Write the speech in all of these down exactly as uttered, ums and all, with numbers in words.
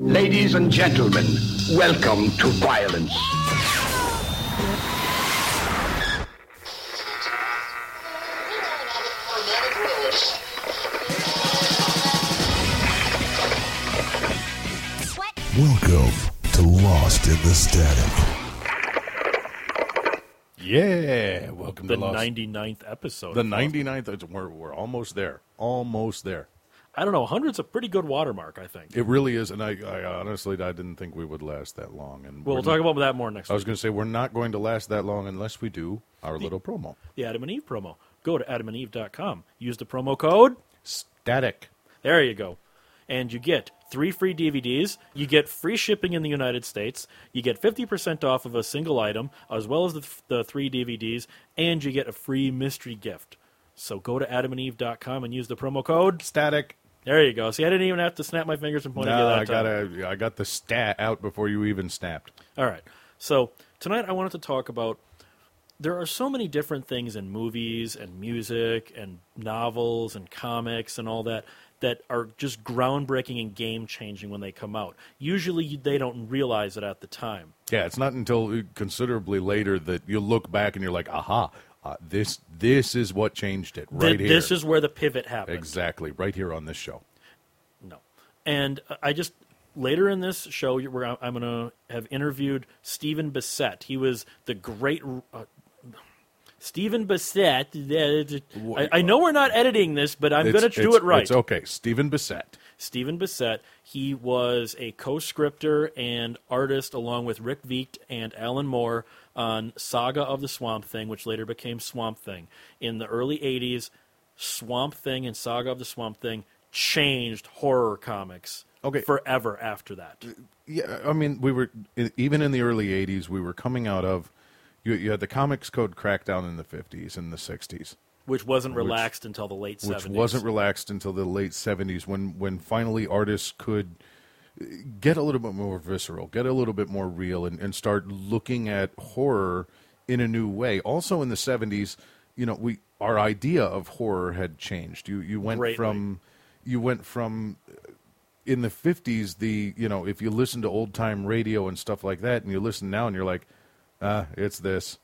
Ladies and gentlemen, welcome to violence. Welcome to Lost in the Static. Yeah, welcome the to Lost. ninety-ninth episode. The ninety-ninth, we're, we're almost there. Almost there. I don't know, one hundred's a pretty good watermark, I think. It really is, and I, I honestly, I didn't think we would last that long. And Well, we'll talk about that more next I was week. going to say, we're not going to last that long unless we do our The- little promo. The Adam and Eve promo. Go to adam and eve dot com. Use the promo code. Static. There you go. And you get three free D V Ds. You get free shipping in the United States. You get fifty percent off of a single item, as well as the, the three D V Ds. And you get a free mystery gift. So go to adam and eve dot com and use the promo code. Static. There you go. See, I didn't even have to snap my fingers and point at you No, that I time. got I got the stat out before you even snapped. All right. So tonight I wanted to talk about, there are so many different things in movies and music and novels and comics and all that that are just groundbreaking and game-changing when they come out. Usually they don't realize it at the time. Yeah, it's not until considerably later that you look back and you're like, aha, uh, this this is what changed it right Th- here. This is where the pivot happened. Exactly, right here on this show. No. And I just, later in this show, where I'm going to have interviewed Stephen Bissett. He was the great... Uh, Stephen Bissett. I, I know we're not editing this, but I'm It's- going to do it's- it right. It's okay. Stephen Bissett. Stephen Bissett. He was a co-scripter and artist along with Rick Veitch and Alan Moore on Saga of the Swamp Thing, which later became Swamp Thing. In the early eighties, Swamp Thing and Saga of the Swamp Thing changed horror comics Okay. forever after that. Yeah, I mean, we were even in the early eighties. We were coming out of you. You had the Comics Code crackdown in the fifties and the sixties, Which wasn't Which- relaxed until the late which seventies. wasn't relaxed until the late seventies, when when finally artists could get a little bit more visceral, get a little bit more real, and, and start looking at horror in a new way. Also in the seventies, you know, we our idea of horror had changed. You you went Greatly. from you went from in the fifties, the, you know, if you listen to old time radio and stuff like that, and you listen now and you're like, ah, it's this.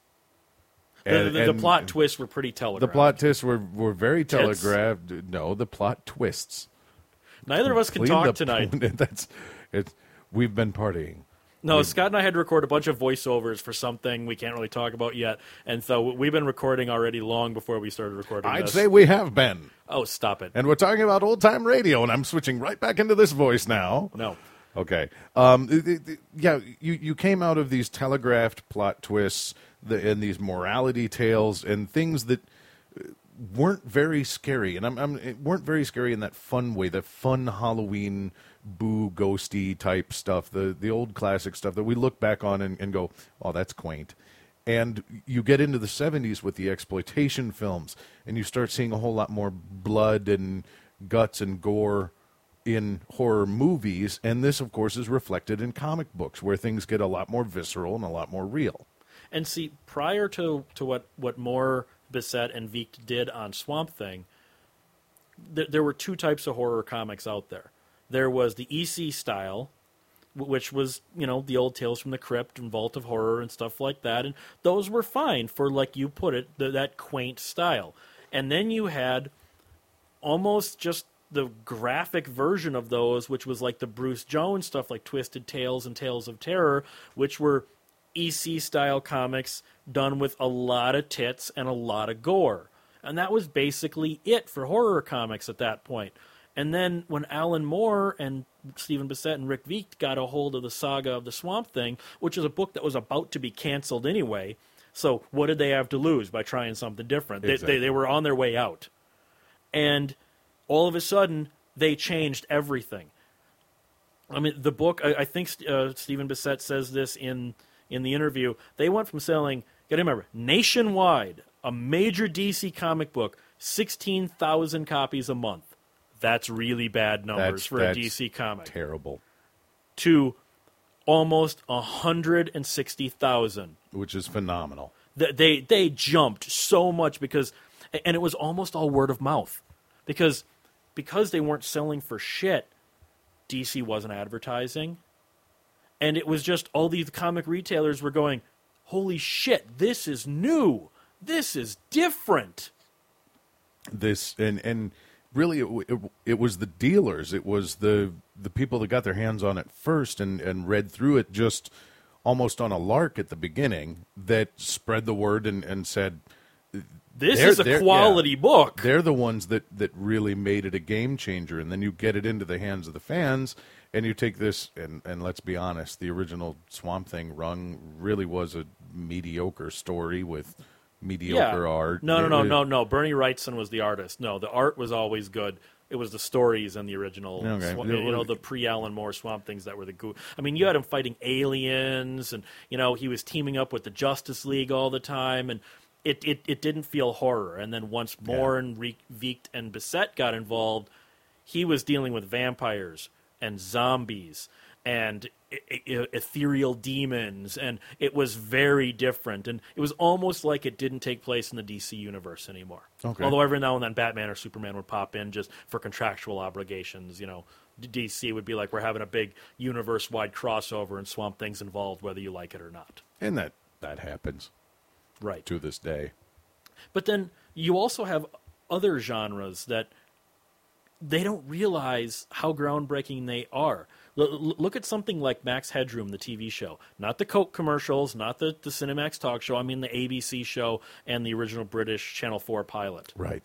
The, And- the, the and plot twists were pretty telegraphed. The plot twists were, were very Tits. telegraphed. No, the plot twists. Neither of us can Clean talk the- tonight. That's it's. We've been partying. No, Scott and I had to record a bunch of voiceovers for something we can't really talk about yet, and so we've been recording already long before we started recording I'd this. say we have been, Oh, stop it. and we're talking about old time radio, and I'm switching right back into this voice now. No. Okay. Um, th- th- th- yeah, you, you came out of these telegraphed plot twists the, and these morality tales and things that uh, weren't very scary, and I'm, I'm it weren't very scary in that fun way, the fun Halloween boo ghosty type stuff, the the old classic stuff that we look back on and, and go, oh, that's quaint. And you get into the seventies with the exploitation films, and you start seeing a whole lot more blood and guts and gore in horror movies, and this, of course, is reflected in comic books, where things get a lot more visceral and a lot more real. And see, prior to, to what, what Moore, Bissett, and Veitch did on Swamp Thing, th- there were two types of horror comics out there. There was the E C style, w- which was, you know, the old Tales from the Crypt and Vault of Horror and stuff like that, and those were fine for, like you put it, th- that quaint style. And then you had almost just the graphic version of those, which was like the Bruce Jones stuff, like Twisted Tales and Tales of Terror, which were E C-style comics done with a lot of tits and a lot of gore. And that was basically it for horror comics at that point. And then when Alan Moore and Stephen Bissett and Rick Veitch got a hold of the Saga of the Swamp Thing, which is a book that was about to be canceled anyway, so what did they have to lose by trying something different? They, Exactly. they, they were on their way out. And all of a sudden, they changed everything. I mean, the book, I, I think uh, Stephen Bissett says this in, in the interview, they went from selling, you got to remember, nationwide, a major D C comic book, sixteen thousand copies a month. That's really bad numbers That's, for that's a D C comic. Terrible. To almost one hundred sixty thousand. Which is phenomenal. They, they they jumped so much because, and it was almost all word of mouth, because because they weren't selling for shit. D C wasn't advertising. And it was just all these comic retailers were going, holy shit, this is new. This is different. This and and really, it, it, it was the dealers. It was the the people that got their hands on it first and, and read through it just almost on a lark at the beginning that spread the word and, and said, this they're, is a they're- quality yeah, book. They're the ones that, that really made it a game changer. And then you get it into the hands of the fans, and you take this, and, and let's be honest, the original Swamp Thing run really was a mediocre story with mediocre art. No, no, It- no, it- no, no. Bernie Wrightson was the artist. No, the art was always good. It was the stories and the original, Okay. swa- you know, the pre-Alan Moore Swamp Things that were the goo. I mean, you had him fighting aliens, and you know, he was teaming up with the Justice League all the time, and it it, it didn't feel horror. And then once Moore and Re- Veekt and Bissett got involved, he was dealing with vampires and zombies and e- e- ethereal demons, and it was very different. And it was almost like it didn't take place in the D C universe anymore. Okay. Although every now and then Batman or Superman would pop in just for contractual obligations. You know, D C would be like, we're having a big universe-wide crossover and Swamp Thing's involved, whether you like it or not. And that, that happens Right. to this day. But then you also have other genres that they don't realize how groundbreaking they are. L- l- look at something like Max Headroom, the T V show. Not the Coke commercials, not the, the Cinemax talk show. I mean the A B C show and the original British Channel four pilot. Right.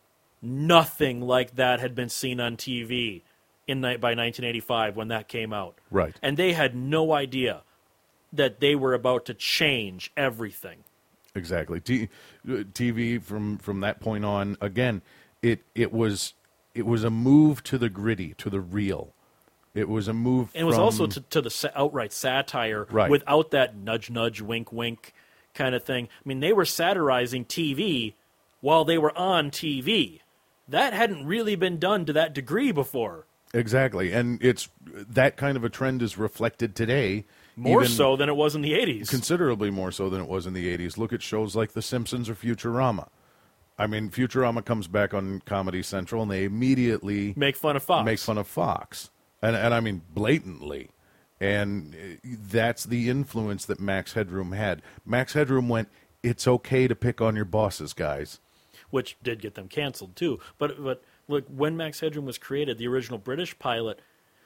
Nothing like that had been seen on T V in ni- by nineteen eighty-five when that came out. Right. And they had no idea that they were about to change everything. Exactly. T- TV from from that point on, again, it it was it was a move to the gritty, to the real. It was a move. And it was from, also to, to the sa- outright satire Right. without that nudge, nudge, wink, wink kind of thing. I mean, they were satirizing T V while they were on T V. That hadn't really been done to that degree before. Exactly, and it's that kind of a trend is reflected today. More even so than it was in the eighties. considerably more so than it was in the eighties. Look at shows like The Simpsons or Futurama. I mean, Futurama comes back on Comedy Central, and they immediately Make fun of Fox. make fun of Fox, and and I mean blatantly, and uh, that's the influence that Max Headroom had. Max Headroom went, "It's okay to pick on your bosses, guys." Which did get them canceled too. But but look, when Max Headroom was created, the original British pilot,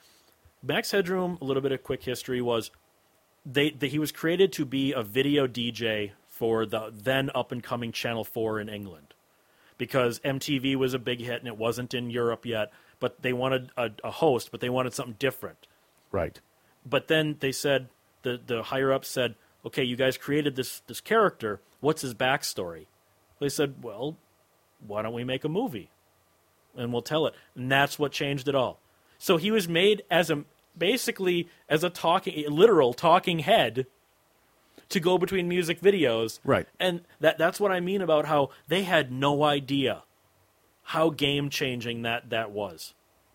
Max Headroom, a little bit of quick history, was they, they he was created to be a video D J for the then up and coming Channel four in England, because M T V was a big hit and it wasn't in Europe yet. But they wanted a, a host, but they wanted something different. Right. But then they said, the the higher ups said, okay, you guys created this this character. What's his backstory? They said, well, why don't we make a movie? And we'll tell it. And that's what changed it all. So he was made as a, basically as a talking, a literal talking head to go between music videos. Right. And that that's what I mean about how they had no idea how game-changing that, that was.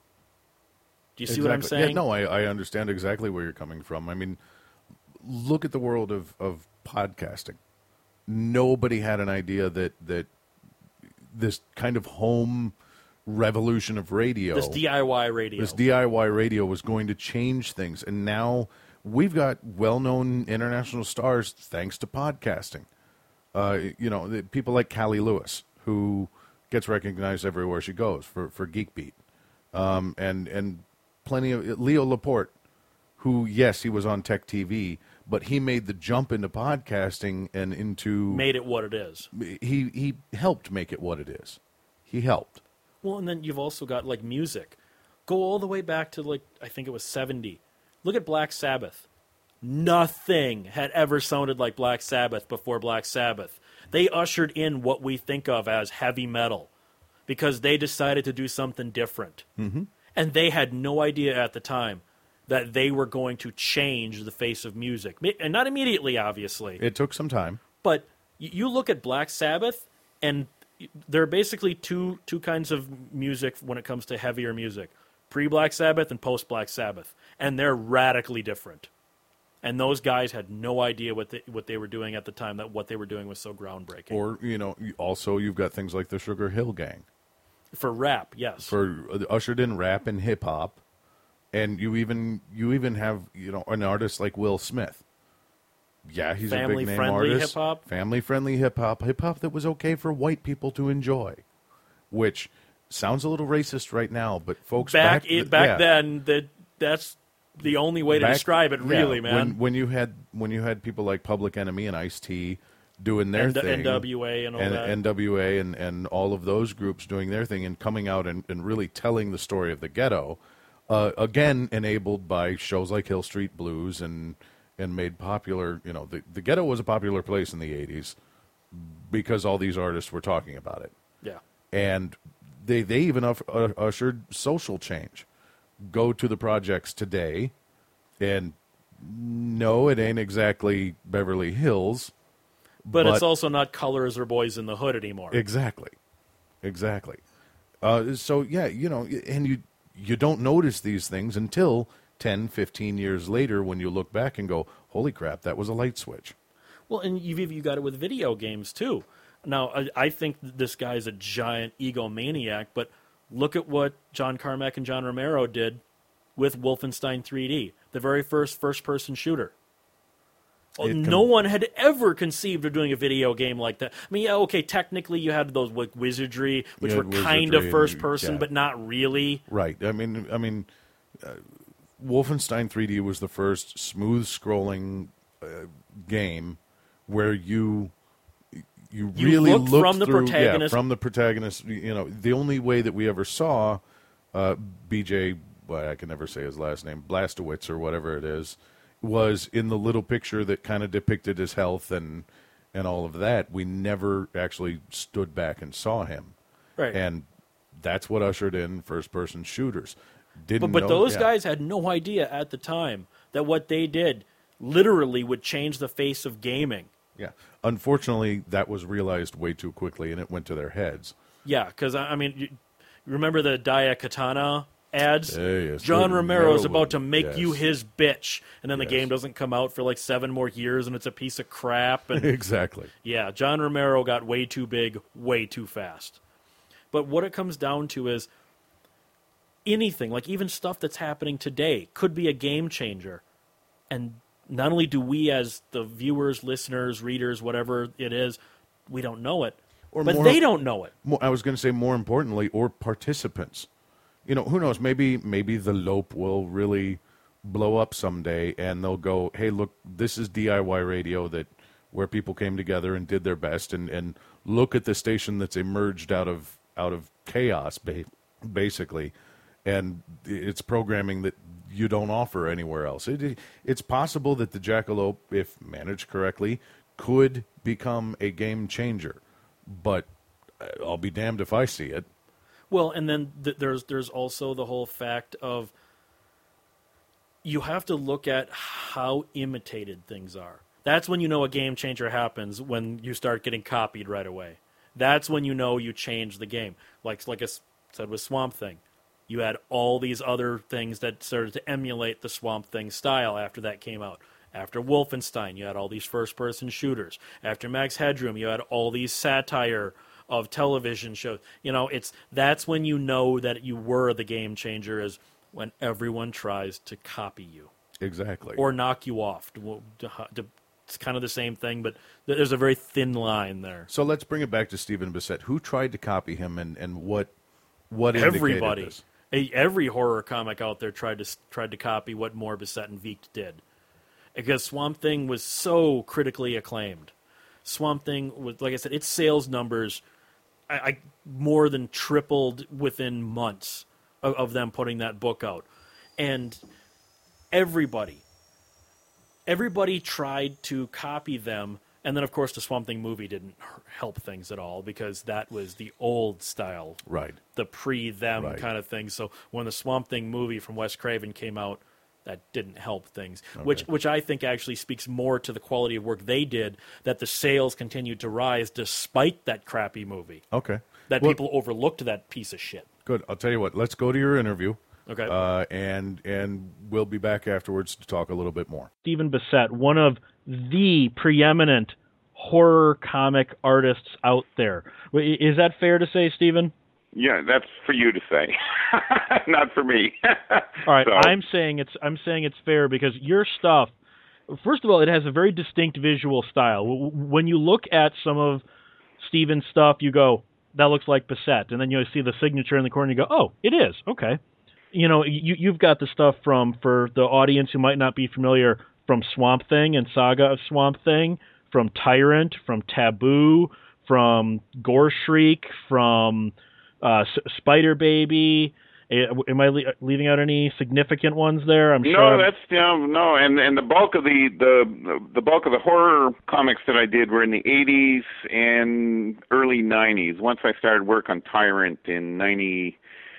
Do you see what I'm Exactly. saying? Yeah, no, I, I understand exactly where you're coming from. I mean, look at the world of, of podcasting. Nobody had an idea that, that this kind of home revolution of radio, This D I Y radio. this D I Y radio was going to change things. And now we've got well-known international stars thanks to podcasting. Uh, you know, the, people like Callie Lewis, who gets recognized everywhere she goes for, for Geek Beat. Um, and, and plenty of Leo Laporte, who, yes, he was on Tech T V, but he made the jump into podcasting and into Made it what it is. he he helped make it what it is. He helped. Well, and then you've also got, like, music. Go all the way back to, like, I think it was seventy. Look at Black Sabbath. Nothing had ever sounded like Black Sabbath before Black Sabbath. They ushered in what we think of as heavy metal because they decided to do something different. Mm-hmm. And they had no idea at the time that they were going to change the face of music. And not immediately, obviously. It took some time. But y- you look at Black Sabbath, and there are basically two two kinds of music when it comes to heavier music: pre-Black Sabbath and post-Black Sabbath, and they're radically different. And those guys had no idea what they, what they were doing at the time. That what they were doing was so groundbreaking. Or, you know, also you've got things like the Sugar Hill Gang. For rap, yes. For uh, ushered in rap and hip hop. And you even you even have you know an artist like Will Smith. Yeah, he's a big name family-friendly artist. hip-hop? Family-friendly hip-hop. Hip-hop that was okay for white people to enjoy. Which sounds a little racist right now, but folks... Back, back, it, back yeah. then, that that's the only way to Back- describe it, really, yeah, man. When, when you had when you had people like Public Enemy and Ice-T doing their N- thing... N W A and all and, that. N W A and, and all of those groups doing their thing and coming out and, and really telling the story of the ghetto, uh, again, enabled by shows like Hill Street Blues and... and made popular, you know, the, the ghetto was a popular place in the eighties because all these artists were talking about it. Yeah. And they they even uff, uh, ushered social change. Go to the projects today, and no, it ain't exactly Beverly Hills. But, But- it's also not Colors or Boys in the Hood anymore. Exactly. Exactly. Uh, so, yeah, you know, and you you don't notice these things until ten, fifteen years later when you look back and go, holy crap, that was a light switch. Well, and you've even got it with video games, too. Now, I, I think this guy's a giant egomaniac, but look at what John Carmack and John Romero did with Wolfenstein three D, the very first first-person shooter. It no com- one had ever conceived of doing a video game like that. I mean, yeah, okay, technically you had those like Wizardry, which You were had kind Wizardry of and- first-person, yeah. but not really. Right. I mean, I mean, uh, Wolfenstein three D was the first smooth-scrolling uh, game where you you You really looked looked from the through, protagonist- yeah, from the protagonist. You know, the only way that we ever saw uh, B J, well, I can never say his last name, Blastowitz or whatever it is, was in the little picture that kind of depicted his health and and all of that. We never actually stood back and saw him. Right. And that's what ushered in first-person shooters. Didn't But, but know- those yeah. guys had no idea at the time that what they did literally would change the face of gaming. Yeah. Unfortunately, that was realized way too quickly, and it went to their heads. Yeah, because, I I mean, you, you remember the Daikatana ads? Hey, yes, John good Romero is Romero about to would- make yes. you his bitch, and then the Yes. game doesn't come out for like seven more years, and it's a piece of crap. And Exactly. yeah, John Romero got way too big, way too fast. But what it comes down to is anything, like even stuff that's happening today, could be a game changer. And not only do we, as the viewers, listeners, readers, whatever it is, we don't know it, Or but more- they don't know it. More, I was going to say more importantly, or participants. You know, who knows? Maybe maybe the Lope will really blow up someday, and they'll go, "Hey, look, this is D I Y radio that where people came together and did their best, and, and look at the station that's emerged out of out of chaos, ba- basically, and it's programming that you don't offer anywhere else." It, it's possible that the Jackalope, if managed correctly, could become a game changer, but I'll be damned if I see it. Well, and then th- there's there's also the whole fact of you have to look at how imitated things are. That's when you know a game changer happens, when you start getting copied right away. That's when you know you change the game. Like like I s- said with Swamp Thing. You had all these other things that started to emulate the Swamp Thing style after that came out. After Wolfenstein, you had all these first-person shooters. After Max Headroom, you had all these satire of television shows. You know, it's that's when you know that you were the game changer, is when everyone tries to copy you Exactly. or knock you off. To- to- It's kind of the same thing, but there's a very thin line there. So let's bring it back to Stephen Bissett. Who tried to copy him, and, and what what indicated Everybody, this? A- every horror comic out there tried to tried to copy what Morbissette and Viekt did, because Swamp Thing was so critically acclaimed. Swamp Thing was, like I said, its sales numbers, I, I more than tripled within months of, of them putting that book out, and everybody, everybody tried to copy them. And then, of course, the Swamp Thing movie didn't h- help things at all, because that was the old style, Right. the pre-them Right. kind of thing. So when the Swamp Thing movie from Wes Craven came out, that didn't help things, which which I think actually speaks more to the quality of work they did, that the sales continued to rise despite that crappy movie, Okay. that Well, people overlooked that piece of shit. Good. I'll tell you what. Let's go to your interview. Okay. Uh, and and we'll be back afterwards to talk a little bit more. Stephen Bissett, one of the preeminent horror comic artists out there. Is that fair to say, Stephen? Yeah, that's for you to say, not for me. All right, so. I'm saying it's I'm saying it's fair because your stuff. First of all, it has a very distinct visual style. When you look at some of Steven's stuff, you go, "That looks like Bissett," and then you see the signature in the corner, and you go, "Oh, it is okay." You know, you you've got the stuff from for the audience who might not be familiar from Swamp Thing and Saga of Swamp Thing, from Tyrant, from Taboo, from Gore Shriek, from Uh, S- Spider Baby. Am I le- leaving out any significant ones there? I'm no, sure. No, that's no, no. And and the bulk of the, the the bulk of the horror comics that I did were in the eighties and early nineties. Once I started work on Tyrant in ninety-three,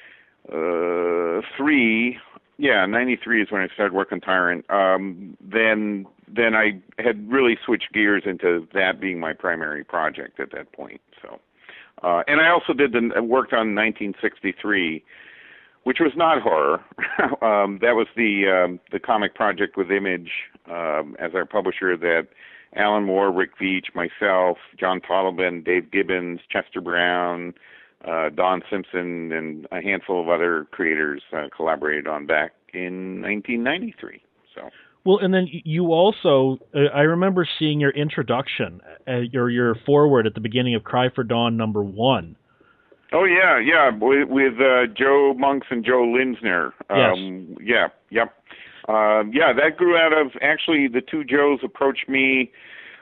yeah, ninety-three is when I started working on Tyrant. Um, then then I had really switched gears into that being my primary project at that point. So. Uh, and I also did the worked on nineteen sixty-three, which was not horror. um, that was the um, the comic project with Image um, as our publisher that Alan Moore, Rick Veitch, myself, John Totleben, Dave Gibbons, Chester Brown, uh, Don Simpson, and a handful of other creators uh, collaborated on back in nineteen ninety-three. So. Well, and then you also, uh, I remember seeing your introduction, uh, your your foreword at the beginning of Cry for Dawn number one. Oh, yeah, yeah, with, with uh, Joe Monks and Joe Linsner. Um, yes. Yeah, yep. Um, yeah, that grew out of, actually, the two Joes approached me,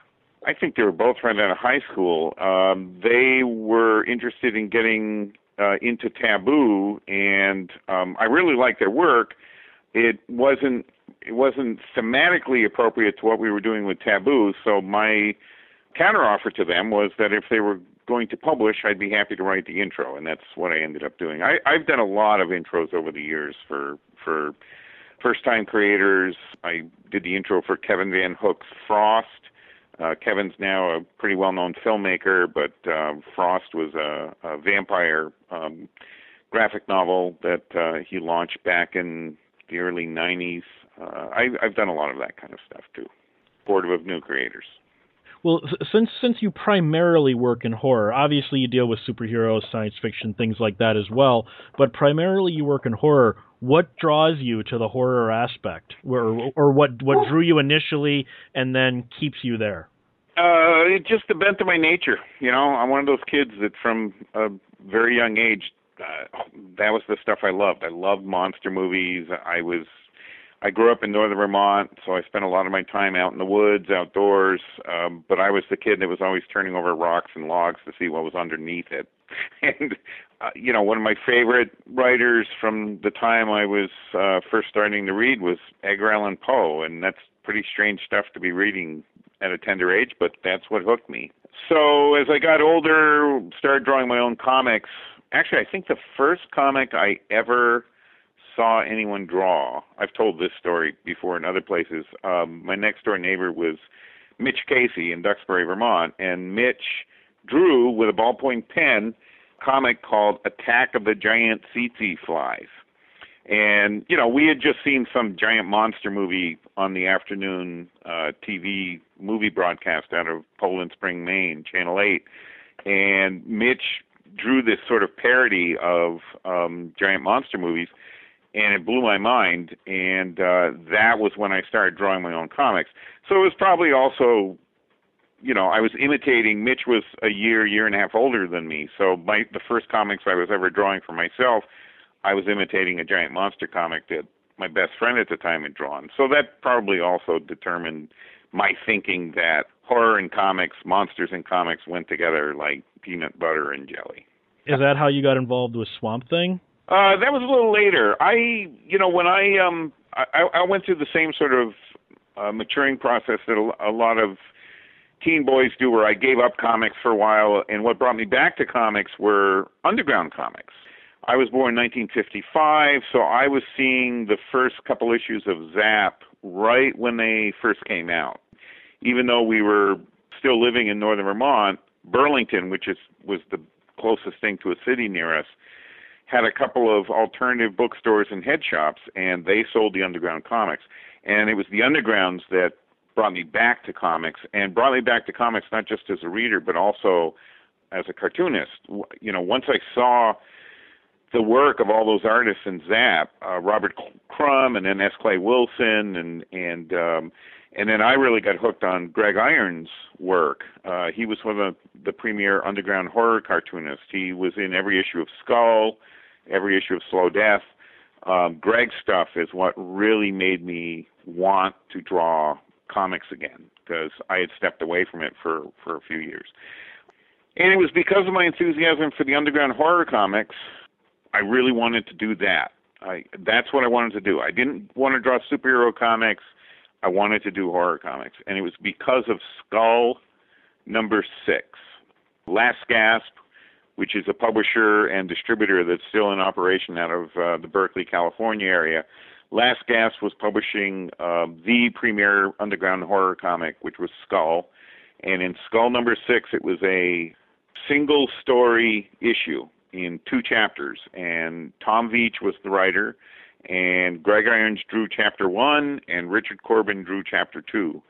I think they were both right out of high school. Um, they were interested in getting uh, into Taboo, and um, I really liked their work. It wasn't... It wasn't thematically appropriate to what we were doing with Taboo, so my counteroffer to them was that if they were going to publish, I'd be happy to write the intro, and that's what I ended up doing. I, I've done a lot of intros over the years for for first-time creators. I did the intro for Kevin Van Hook's Frost. Uh, Kevin's now a pretty well-known filmmaker, but uh, Frost was a, a vampire um, graphic novel that uh, he launched back in the early nineties. Uh, I, I've done a lot of that kind of stuff, too. Supportive of new creators. Well, since since you primarily work in horror, obviously you deal with superheroes, science fiction, things like that as well, but primarily you work in horror. What draws you to the horror aspect? Or, or what, what drew you initially and then keeps you there? Uh, it's just the bent of my nature. You know, I'm one of those kids that from a very young age, uh, that was the stuff I loved. I loved monster movies. I was... I grew up in northern Vermont, so I spent a lot of my time out in the woods, outdoors, um, but I was the kid that was always turning over rocks and logs to see what was underneath it. And, uh, you know, one of my favorite writers from the time I was uh, first starting to read was Edgar Allan Poe, and that's pretty strange stuff to be reading at a tender age, but that's what hooked me. So as I got older, started drawing my own comics. Actually, I think the first comic I ever saw anyone draw, I've told this story before in other places. Um, my next door neighbor was Mitch Casey in Duxbury, Vermont, and Mitch drew with a ballpoint pen a comic called Attack of the Giant Tsetse Flies. And, you know, we had just seen some giant monster movie on the afternoon uh, T V movie broadcast out of Poland Spring, Maine, Channel eight. And Mitch drew this sort of parody of um, giant monster movies, and it blew my mind, and uh, that was when I started drawing my own comics. So it was probably also, you know, I was imitating. Mitch was a year, year and a half older than me, so my the first comics I was ever drawing for myself, I was imitating a giant monster comic that my best friend at the time had drawn. So that probably also determined my thinking that horror and comics, monsters and comics went together like peanut butter and jelly. Is that how you got involved with Swamp Thing? Uh, that was a little later. I, you know, when I, um, I, I went through the same sort of uh, maturing process that a, a lot of teen boys do, where I gave up comics for a while, and what brought me back to comics were underground comics. I was born in nineteen fifty-five, so I was seeing the first couple issues of Zap right when they first came out. Even though we were still living in northern Vermont, Burlington, which is was the closest thing to a city near us, had a couple of alternative bookstores and head shops, and they sold the underground comics. And it was the undergrounds that brought me back to comics, and brought me back to comics not just as a reader, but also as a cartoonist. You know, once I saw the work of all those artists in Zap, uh, Robert Crumb and then S. Clay Wilson, and and um, and then I really got hooked on Greg Irons' work. Uh, he was one of the, the premier underground horror cartoonists. He was in every issue of Skull, every issue of Slow Death. Um, Greg's stuff is what really made me want to draw comics again, because I had stepped away from it for, for a few years. And it was because of my enthusiasm for the underground horror comics, I really wanted to do that. I, that's what I wanted to do. I didn't want to draw superhero comics. I wanted to do horror comics. And it was because of Skull number six. Last Gasp, which is a publisher and distributor that's still in operation out of uh, the Berkeley, California area. Last Gasp was publishing uh, the premier underground horror comic, which was Skull. And in Skull number six, it was a single story issue in two chapters. And Tom Veitch was the writer, and Greg Irons drew chapter one, and Richard Corbin drew chapter two.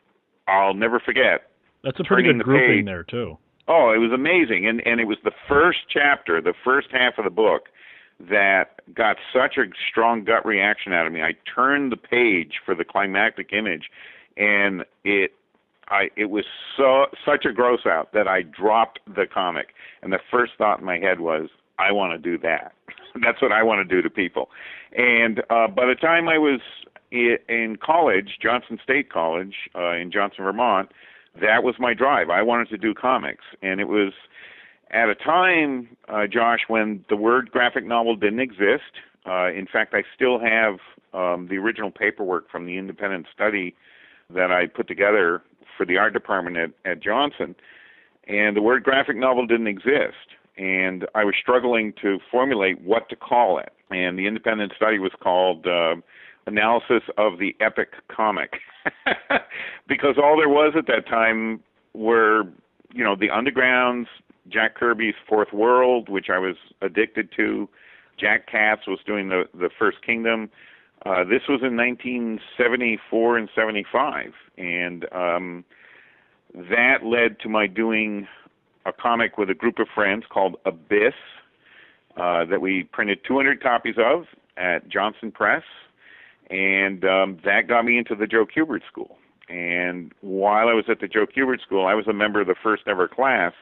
I'll never forget. That's a pretty good the grouping page. there, too. Oh, it was amazing. And, and it was the first chapter, the first half of the book, that got such a strong gut reaction out of me. I turned the page for the climactic image, and it I it was so such a gross out that I dropped the comic. And the first thought in my head was, I want to do that. That's what I want to do to people. And uh, by the time I was in college, Johnson State College uh, in Johnson, Vermont, that was my drive. I wanted to do comics. And it was at a time, uh, Josh, when the word graphic novel didn't exist. Uh, in fact, I still have um, the original paperwork from the independent study that I put together for the art department at, at Johnson. And the word graphic novel didn't exist. And I was struggling to formulate what to call it. And the independent study was called uh, Analysis of the Epic Comic. Because all there was at that time were, you know, the Undergrounds, Jack Kirby's Fourth World, which I was addicted to. Jack Katz was doing the, the First Kingdom. Uh, this was in nineteen seventy-four and seventy-five. And um, that led to my doing a comic with a group of friends called Abyss uh, that we printed two hundred copies of at Johnson Press. And um, that got me into the Joe Kubert School. And while I was at the Joe Kubert School, I was a member of the first ever class.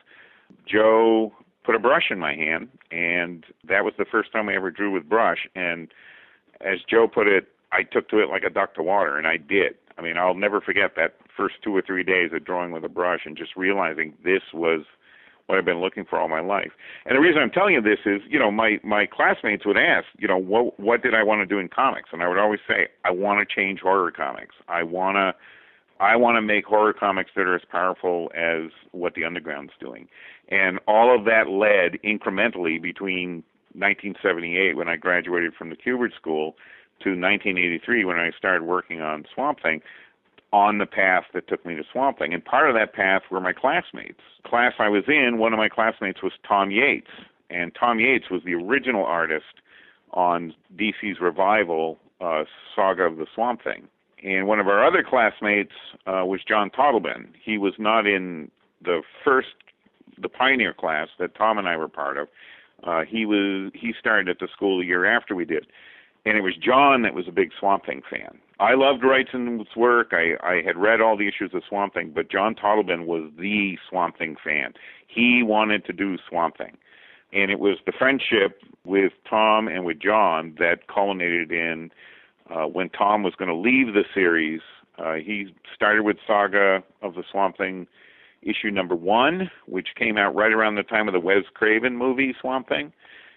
Joe put a brush in my hand, and that was the first time I ever drew with brush. And as Joe put it, I took to it like a duck to water, and I did. I mean, I'll never forget that first two or three days of drawing with a brush and just realizing this was what I've been looking for all my life. And the reason I'm telling you this is, you know, my, my classmates would ask, you know, what what did I want to do in comics? And I would always say, I want to change horror comics. I want to I want to make horror comics that are as powerful as what the Underground's doing. And all of that led incrementally between nineteen seventy-eight, when I graduated from the Kubert School, to nineteen eighty-three, when I started working on Swamp Thing, on the path that took me to Swamp Thing. And part of that path were my classmates. Class I was in, one of my classmates was Tom Yates. And Tom Yates was the original artist on D C's revival uh, saga of the Swamp Thing. And one of our other classmates uh, was John Totleben. He was not in the first, the Pioneer class that Tom and I were part of. Uh, he was he started at the school a year after we did. And it was John that was a big Swamp Thing fan. I loved Wrightson's work. I, I had read all the issues of Swamp Thing, but John Totleben was the Swamp Thing fan. He wanted to do Swamp Thing. And it was the friendship with Tom and with John that culminated in uh, when Tom was going to leave the series. Uh, he started with Saga of the Swamp Thing issue number one, which came out right around the time of the Wes Craven movie Swamp Thing.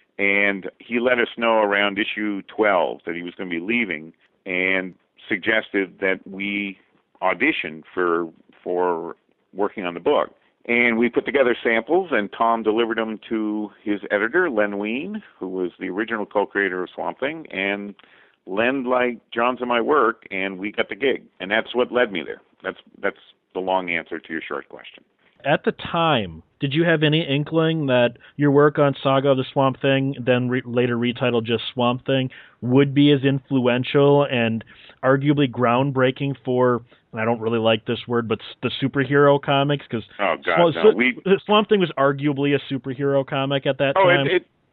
And he let us know around issue twelve that he was going to be leaving, and suggested that we audition for for working on the book. And we put together samples, and Tom delivered them to his editor, Len Wein, who was the original co-creator of Swamp Thing. And Len liked John's and my work, and we got the gig. And that's what led me there. That's that's the long answer to your short question. At the time, did you have any inkling that your work on Saga of the Swamp Thing, then re- later retitled just Swamp Thing, would be as influential and arguably groundbreaking for, and I don't really like this word, but the superhero comics? Because oh, God, Sw- no. we... Swamp Thing was arguably a superhero comic at that oh, time. It, it,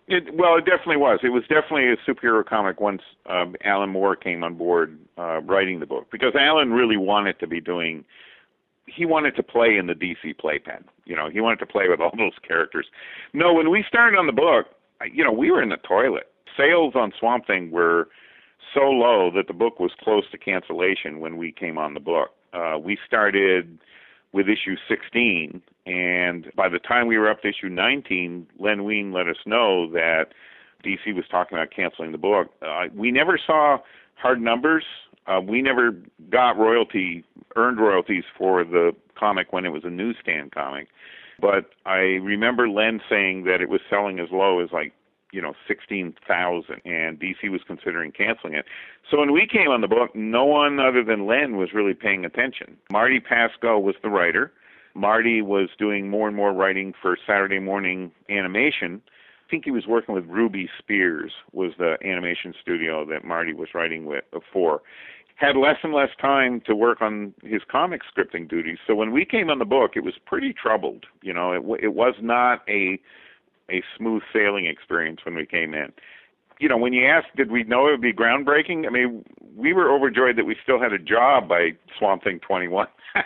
It, well, it definitely was. It was definitely a superhero comic once um, Alan Moore came on board uh, writing the book, because Alan really wanted to be doing, he wanted to play in the D C playpen. You know, he wanted to play with all those characters. No, when we started on the book, you know, we were in the toilet. Sales on Swamp Thing were so low that the book was close to cancellation when we came on the book. Uh, we started with issue sixteen, and by the time we were up to issue nineteen, Len Wein let us know that D C was talking about canceling the book. Uh, we never saw hard numbers. Uh, we never got royalty, earned royalties for the comic when it was a newsstand comic. But I remember Len saying that it was selling as low as like, you know, sixteen thousand, and D C was considering canceling it. So when we came on the book, no one other than Len was really paying attention. Marty Pasco was the writer. Marty was doing more and more writing for Saturday Morning Animation. I think he was working with Ruby Spears, was the animation studio that Marty was writing with for. Had less and less time to work on his comic scripting duties. So when we came on the book, it was pretty troubled. You know, it, it was not a a smooth sailing experience when we came in. You know, when you asked, did we know it would be groundbreaking? I mean, we were overjoyed that we still had a job by Swamp Thing twenty-one.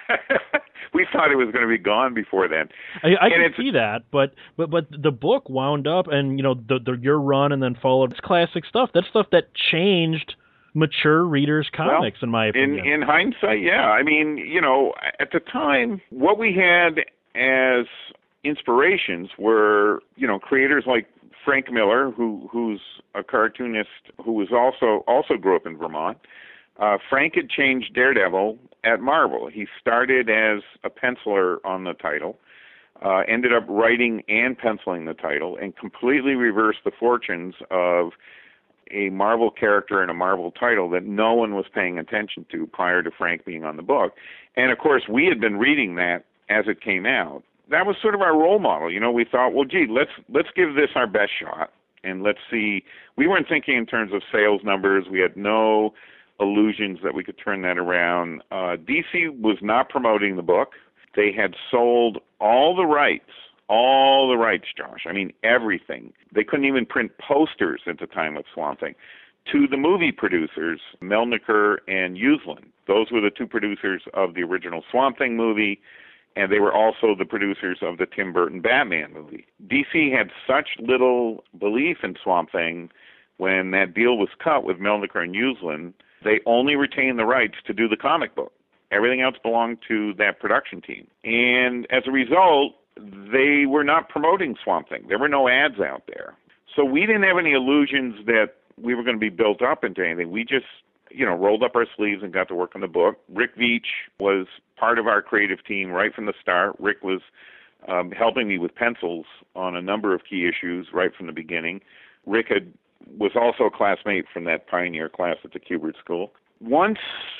We thought it was going to be gone before then. I, I can see that, but, but but the book wound up, and you know, the, the your run and then followed. It's classic stuff. That's stuff that changed mature readers' comics, well, in my opinion. In, in hindsight, yeah. I mean, you know, at the time, what we had as inspirations were, you know, creators like Frank Miller, who who's a cartoonist who was also also grew up in Vermont. Uh, Frank had changed Daredevil at Marvel. He started as a penciler on the title, uh, ended up writing and penciling the title, and completely reversed the fortunes of a Marvel character and a Marvel title that no one was paying attention to prior to Frank being on the book. And of course, we had been reading that as it came out. That was sort of our role model. You know, we thought, well, gee, let's let's give this our best shot, and let's see. We weren't thinking in terms of sales numbers. We had no illusions that we could turn that around. Uh, D C was not promoting the book. They had sold all the rights, all the rights, Josh. I mean, everything. They couldn't even print posters at the time of Swamp Thing, to the movie producers, Melniker and Uslan. Those were the two producers of the original Swamp Thing movie, and they were also the producers of the Tim Burton Batman movie. D C had such little belief in Swamp Thing when that deal was cut with Melniker and Uslan, they only retained the rights to do the comic book. Everything else belonged to that production team. And as a result, they were not promoting Swamp Thing. There were no ads out there. So we didn't have any illusions that we were going to be built up into anything. We just, you know, rolled up our sleeves and got to work on the book. Rick Veitch was part of our creative team right from the start. Rick was um, helping me with pencils on a number of key issues right from the beginning. Rick had was also a classmate from that pioneer class at the Kubert School. Once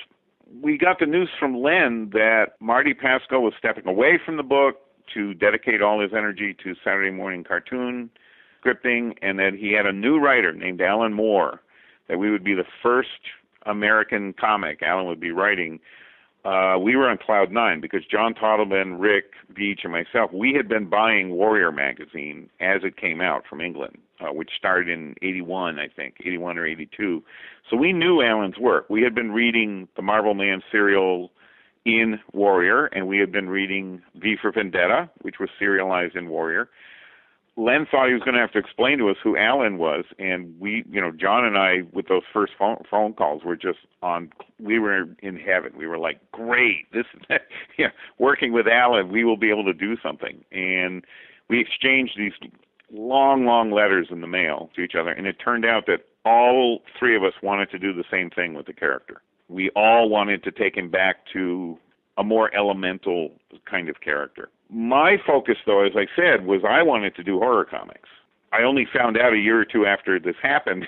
we got the news from Len that Marty Pasco was stepping away from the book to dedicate all his energy to Saturday morning cartoon scripting, and that he had a new writer named Alan Moore, that we would be the first American comic Alan would be writing, uh, we were on cloud nine, because John Toddleman, Rick Veitch, and myself, we had been buying Warrior magazine as it came out from England, uh, which started in eighty-one, I think, eighty-one or eighty-two. So we knew Alan's work. We had been reading the Marvel Man serial in Warrior, and we had been reading V for Vendetta, which was serialized in Warrior. Len thought he was going to have to explain to us who Alan was, and we, you know, John and I, with those first phone, phone calls, were just on, we were in heaven. We were like, great, this is, yeah, working with Alan, we will be able to do something. And we exchanged these long, long letters in the mail to each other, and it turned out that all three of us wanted to do the same thing with the character. We all wanted to take him back to a more elemental kind of character. My focus, though, as I said, was I wanted to do horror comics. I only found out a year or two after this happened.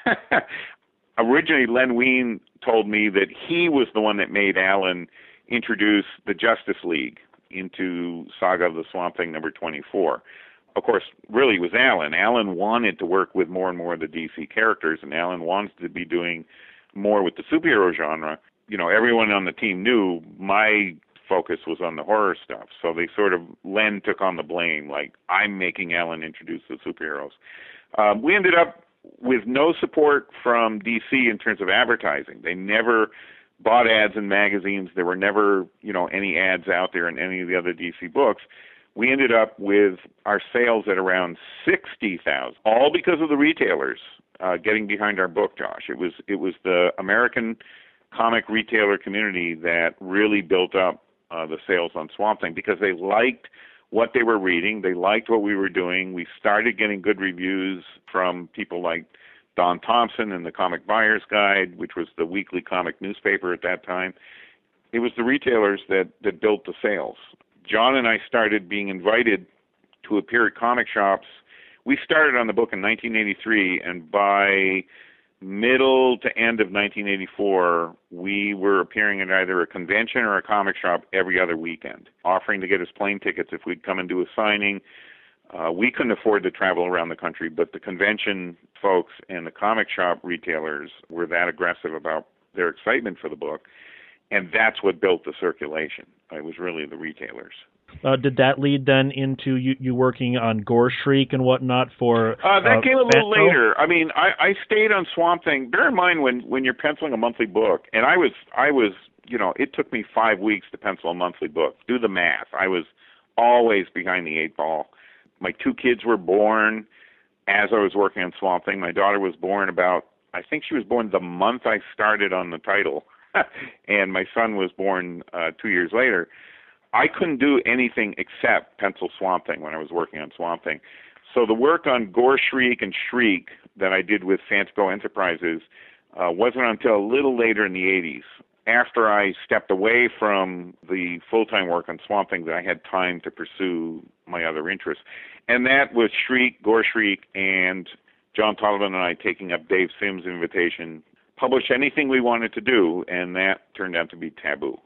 Originally, Len Wein told me that he was the one that made Alan introduce the Justice League into Saga of the Swamp Thing number twenty-four. Of course, really it was Alan. Alan wanted to work with more and more of the D C characters, and Alan wanted to be doing more with the superhero genre. You know, everyone on the team knew my focus was on the horror stuff. So they sort of, Len took on the blame, like, I'm making Alan introduce the superheroes. Um, we ended up with no support from D C in terms of advertising. They never bought ads in magazines. There were never, you know, any ads out there in any of the other D C books. We ended up with our sales at around sixty thousand, all because of the retailers uh, getting behind our book, Josh. It was it was the American comic retailer community that really built up uh, the sales on Swamp Thing because they liked what they were reading. They liked what we were doing. We started getting good reviews from people like Don Thompson in the Comic Buyer's Guide, which was the weekly comic newspaper at that time. It was the retailers that, that built the sales. John and I started being invited to appear at comic shops. We started on the book in nineteen eighty-three, and by middle to end of nineteen eighty-four, we were appearing at either a convention or a comic shop every other weekend, offering to get us plane tickets if we'd come and do a signing. Uh, we couldn't afford to travel around the country, but the convention folks and the comic shop retailers were that aggressive about their excitement for the book, and that's what built the circulation. It was really the retailers. Uh, did that lead then into you, you working on Gore Shriek and whatnot for? Uh, that uh, came a little Fanto? later. I mean, I, I stayed on Swamp Thing. Bear in mind when, when you're penciling a monthly book, and I was I was you know it took me five weeks to pencil a monthly book. Do the math. I was always behind the eight ball. My two kids were born as I was working on Swamp Thing. My daughter was born about I think she was born the month I started on the title, and my son was born uh, two years later. I couldn't do anything except pencil Swamp Thing when I was working on Swamp Thing. So the work on Gore Shriek and Shriek that I did with Fantaco Enterprises uh, wasn't until a little later in the eighties, after I stepped away from the full-time work on Swamp Thing, that I had time to pursue my other interests. And that was Shriek, Gore Shriek, and John Tollivan and I taking up Dave Sims' invitation, publish anything we wanted to do, and that turned out to be Taboo.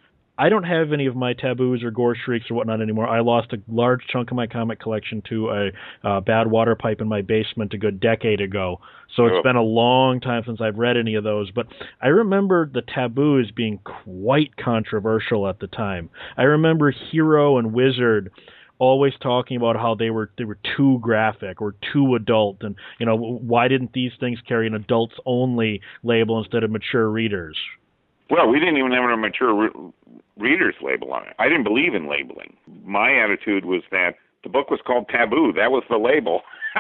I don't have any of my Taboos or Gore Shrieks or whatnot anymore. I lost a large chunk of my comic collection to a uh, bad water pipe in my basement a good decade ago. So it's Oh. been a long time since I've read any of those. But I remember the Taboos being quite controversial at the time. I remember Hero and Wizard always talking about how they were they were too graphic or too adult, and you know, why didn't these things carry an adults only label instead of mature readers? Well, we didn't even have a mature re- reader's label on it. I didn't believe in labeling. My attitude was that the book was called Taboo. That was the label.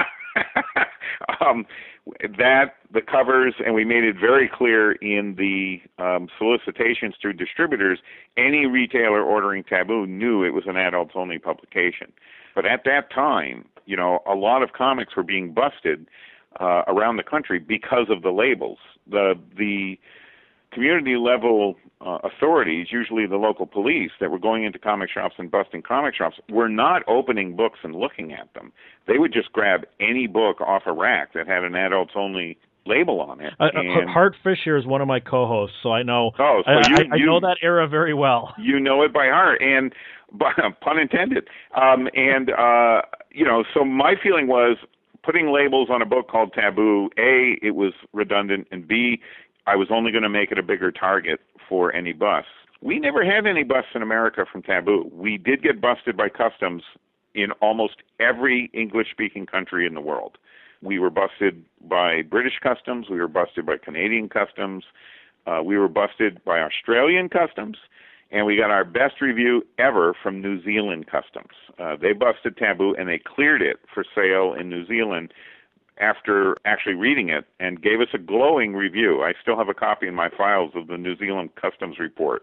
um, that, the covers, and we made it very clear in the um, solicitations through distributors, any retailer ordering Taboo knew it was an adults-only publication. But at that time, you know, a lot of comics were being busted uh, around the country because of the labels. The the community level uh, authorities, usually the local police that were going into comic shops and busting comic shops, were not opening books and looking at them. They would just grab any book off a rack that had an adults only label on it. Uh, and, Hart Fisher is one of my co-hosts, so I know oh, so I, you, I, I you, know that era very well. You know it by heart, and pun intended. Um, and uh, you know, so my feeling was putting labels on a book called Taboo. A, it was redundant, and B, I was only going to make it a bigger target for any busts. We never had any busts in America from Taboo. We did get busted by customs in almost every English-speaking country in the world. We were busted by British customs. We were busted by Canadian customs. Uh, we were busted by Australian customs. And we got our best review ever from New Zealand customs. Uh, they busted Taboo, and they cleared it for sale in New Zealand after actually reading it, and gave us a glowing review. I still have a copy in my files of the New Zealand Customs report.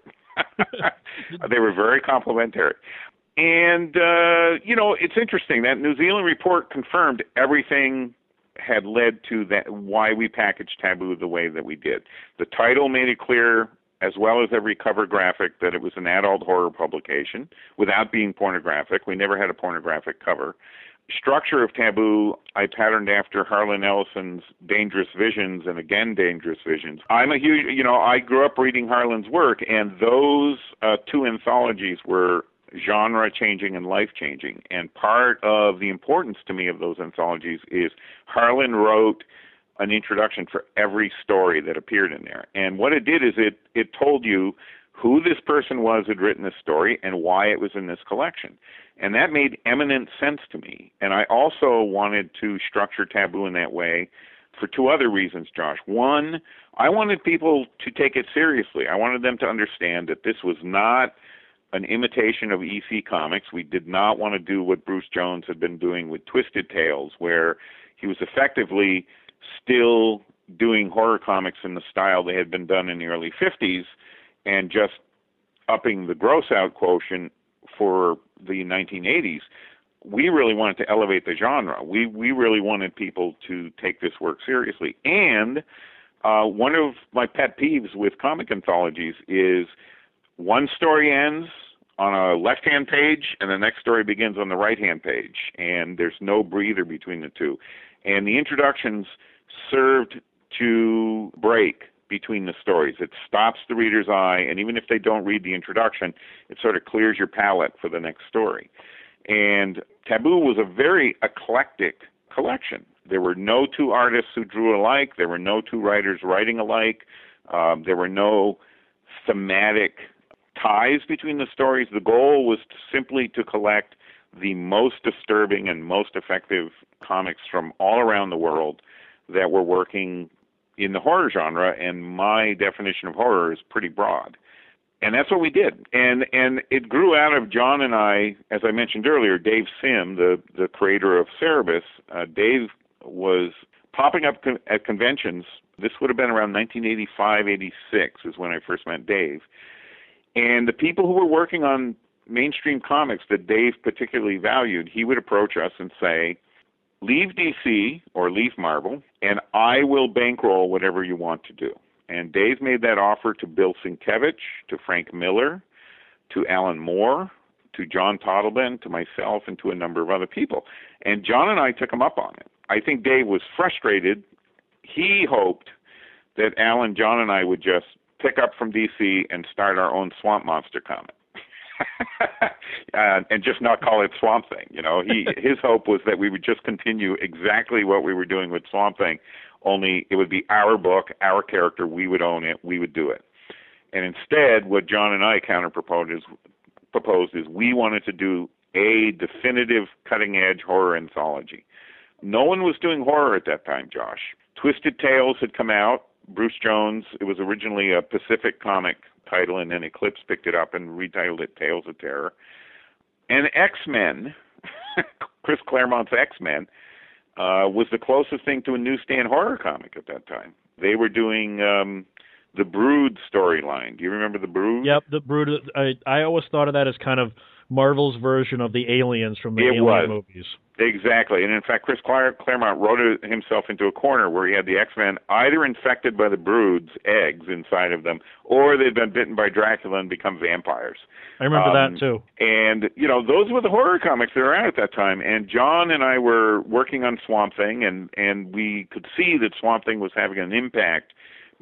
They were very complimentary. And, uh, you know, it's interesting. That New Zealand report confirmed everything had led to that, why we packaged Taboo the way that we did. The title made it clear, as well as every cover graphic, that it was an adult horror publication without being pornographic. We never had a pornographic cover. Structure of Taboo, I patterned after Harlan Ellison's Dangerous Visions and again Dangerous Visions. I'm a huge, you know, I grew up reading Harlan's work, and those uh, two anthologies were genre-changing and life-changing. And part of the importance to me of those anthologies is Harlan wrote an introduction for every story that appeared in there. And what it did is it, it told you who this person was who'd written this story and why it was in this collection. And that made eminent sense to me. And I also wanted to structure Taboo in that way for two other reasons, Josh. One, I wanted people to take it seriously. I wanted them to understand that this was not an imitation of E C Comics. We did not want to do what Bruce Jones had been doing with Twisted Tales, where he was effectively still doing horror comics in the style they had been done in the early fifties and just upping the gross-out quotient for the nineteen eighties. We really wanted to elevate the genre. We we really wanted people to take this work seriously. And uh, one of my pet peeves with comic anthologies is one story ends on a left-hand page and the next story begins on the right-hand page, and there's no breather between the two. And the introductions served to break between the stories. It stops the reader's eye, and even if they don't read the introduction, it sort of clears your palate for the next story. And Taboo was a very eclectic collection. There were no two artists who drew alike. There were no two writers writing alike. Um, there were no thematic ties between the stories. The goal was to simply to collect the most disturbing and most effective comics from all around the world that were working in the horror genre, and my definition of horror is pretty broad. And that's what we did. And and it grew out of John and I, as I mentioned earlier, Dave Sim, the, the creator of Cerebus. Uh, Dave was popping up con- at conventions. This would have been around nineteen eighty-five, eighty-six is when I first met Dave. And the people who were working on mainstream comics that Dave particularly valued, he would approach us and say, leave D C or leave Marvel, and I will bankroll whatever you want to do. And Dave made that offer to Bill Sienkiewicz, to Frank Miller, to Alan Moore, to John Totleben, to myself, and to a number of other people. And John and I took him up on it. I think Dave was frustrated. He hoped that Alan, John, and I would just pick up from D C and start our own Swamp Monster comic. uh, and just not call it Swamp Thing. You know, he his hope was that we would just continue exactly what we were doing with Swamp Thing, only it would be our book, our character, we would own it, we would do it. And instead, what John and I counter-proposed is, proposed is we wanted to do a definitive cutting-edge horror anthology. No one was doing horror at that time, Josh. Twisted Tales had come out. Bruce Jones, it was originally a Pacific comic title, and then Eclipse picked it up and retitled it Tales of Terror. And X-Men, Chris Claremont's X-Men, uh, was the closest thing to a newsstand horror comic at that time. They were doing um, the Brood storyline. Do you remember the Brood? Yep, the Brood. I, I always thought of that as kind of Marvel's version of the aliens from the it Alien was. movies. Exactly. And in fact, Chris Claremont wrote himself into a corner where he had the X-Men either infected by the Brood's eggs inside of them, or they'd been bitten by Dracula and become vampires. I remember um, that, too. And, you know, those were the horror comics that were out at that time. And John and I were working on Swamp Thing, and, and we could see that Swamp Thing was having an impact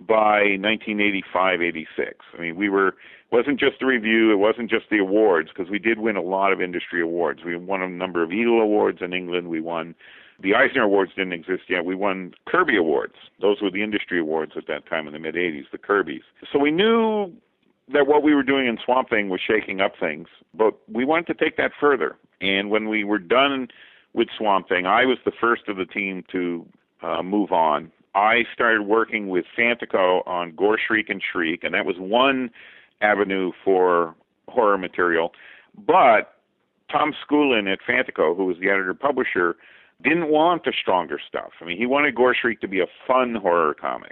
by nineteen eighty-five, eighty-six. I mean, we were, it wasn't just the review, it wasn't just the awards, because we did win a lot of industry awards. We won a number of Eagle Awards in England. We won, the Eisner Awards didn't exist yet. We won Kirby Awards. Those were the industry awards at that time in the mid-eighties, the Kirbys. So we knew that what we were doing in Swamp Thing was shaking up things, but we wanted to take that further. And when we were done with Swamp Thing, I was the first of the team to uh, move on. I started working with Fantico on Gore, Shriek, and Shriek, and that was one avenue for horror material. But Tom Skulin at Fantico, who was the editor-publisher, didn't want the stronger stuff. I mean, he wanted Gore, Shriek to be a fun horror comic.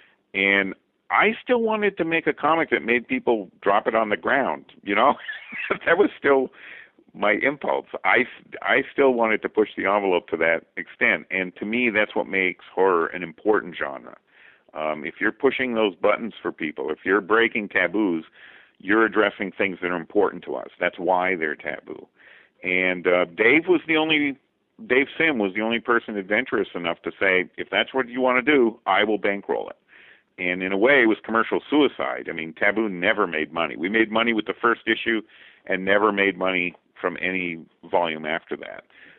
And I still wanted to make a comic that made people drop it on the ground, you know? That was still my impulse. I, I still wanted to push the envelope to that extent. And to me, that's what makes horror an important genre. Um, if you're pushing those buttons for people, if you're breaking taboos, you're addressing things that are important to us. That's why they're taboo. And uh, Dave was the only, Dave Sim was the only person adventurous enough to say, if that's what you want to do, I will bankroll it. And in a way, it was commercial suicide. I mean, Taboo never made money. We made money with the first issue and never made money from any volume after that.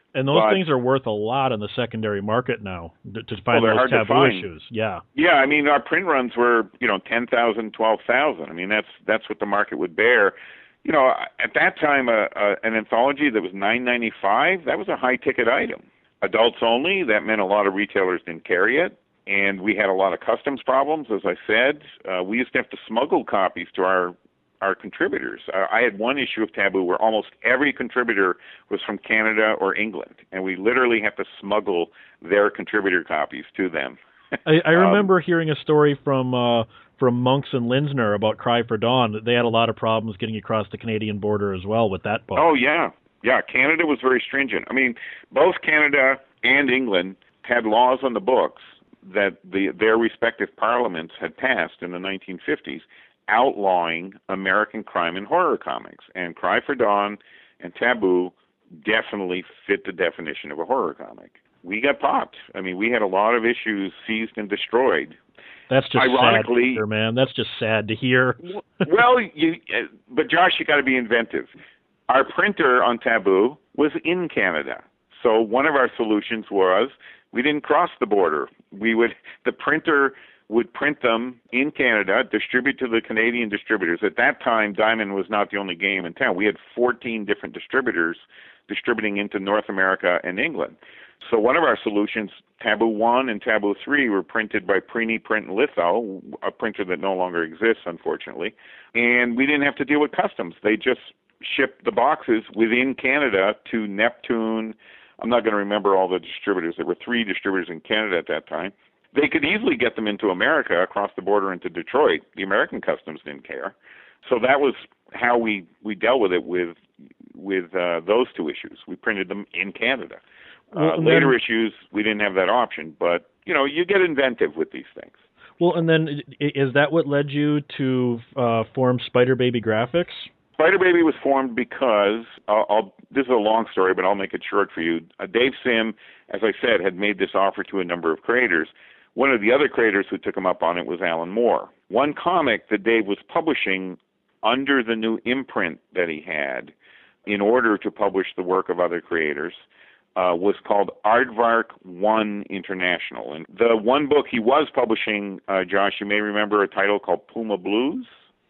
And those But- things are worth a lot on the secondary market now to, to find Oh, they're those hard to taboo find. issues. Yeah. Yeah, I mean, our print runs were, you know, ten thousand, twelve thousand. I mean, that's that's what the market would bear. You know, at that time, uh, uh, an anthology that was nine ninety-five, that was a high-ticket item. Adults only, that meant a lot of retailers didn't carry it, and we had a lot of customs problems, as I said. Uh, we used to have to smuggle copies to our our contributors. Uh, I had one issue of Taboo where almost every contributor was from Canada or England, and we literally had to smuggle their contributor copies to them. I, I Um, remember hearing a story from uh, from Monks and Linsner about Cry for Dawn. That they had a lot of problems getting across the Canadian border as well with that book. Oh, yeah. Yeah, Canada was very stringent. I mean, both Canada and England had laws on the books that the, their respective parliaments had passed in the nineteen fifties outlawing American crime and horror comics. And Cry for Dawn and Taboo definitely fit the definition of a horror comic. We got popped. I mean, we had a lot of issues seized and destroyed. That's just Ironically- sad to hear, man. That's just sad to hear. Well, you, uh, but Josh, you got to be inventive. Our printer on Taboo was in Canada, so one of our solutions was we didn't cross the border. We would the printer would print them in Canada, distribute to the Canadian distributors. At that time, Diamond was not the only game in town. We had fourteen different distributors distributing into North America and England. So one of our solutions, Taboo one and Taboo three, were printed by Preeny Print and Litho, a printer that no longer exists, unfortunately. And we didn't have to deal with customs. They just shipped the boxes within Canada to Neptune. I'm not going to remember all the distributors. There were three distributors in Canada at that time. They could easily get them into America, across the border into Detroit. The American customs didn't care. So that was how we, we dealt with it with with uh, those two issues. We printed them in Canada. Uh, Well, later then- issues, we didn't have that option. But, you know, you get inventive with these things. Well, and then i- is that what led you to uh, form Spider Baby Graphics? Spider Baby was formed because, uh, I'll, this is a long story, but I'll make it short for you. Uh, Dave Sim, as I said, had made this offer to a number of creators. One of the other creators who took him up on it was Alan Moore. One comic that Dave was publishing under the new imprint that he had in order to publish the work of other creators uh, was called Aardvark one International. And the one book he was publishing, uh, Josh, you may remember a title called Puma Blues.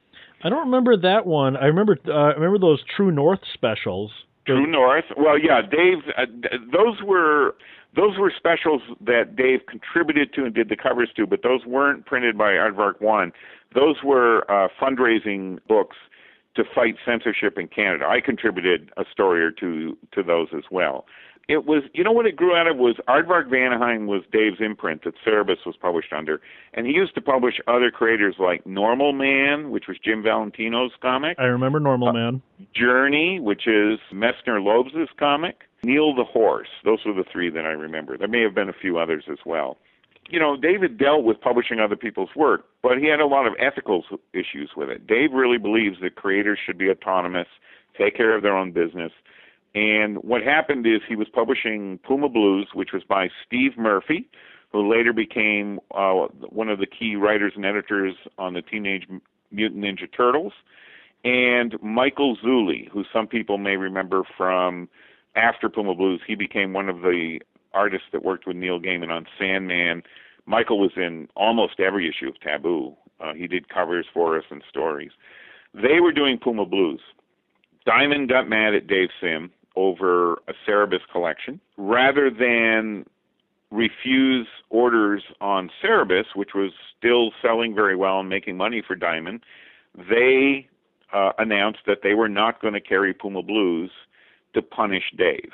I don't remember that one. I remember uh, I remember those True North specials. True North. Well, yeah, Dave. Uh, those were those were specials that Dave contributed to and did the covers to, but those weren't printed by Aardvark One. Those were uh, fundraising books to fight censorship in Canada. I contributed a story or two to those as well. It was, you know what it grew out of was Aardvark Vanaheim was Dave's imprint that Cerebus was published under, and he used to publish other creators like Normal Man, which was Jim Valentino's comic. I remember Normal Uh, Man. Journey, which is Messner Loebs' comic. Neil the Horse. Those were the three that I remember. There may have been a few others as well. You know, David dealt with publishing other people's work, but he had a lot of ethical issues with it. Dave really believes that creators should be autonomous, take care of their own business. And what happened is he was publishing Puma Blues, which was by Steve Murphy, who later became uh, one of the key writers and editors on the Teenage Mutant Ninja Turtles, and Michael Zulli, who some people may remember from after Puma Blues. He became one of the artists that worked with Neil Gaiman on Sandman. Michael was in almost every issue of Taboo. Uh, he did covers for us and stories. They were doing Puma Blues. Diamond got mad at Dave Sim over a Cerebus collection. Rather than refuse orders on Cerebus, which was still selling very well and making money for Diamond, they uh, announced that they were not going to carry Puma Blues to punish Dave.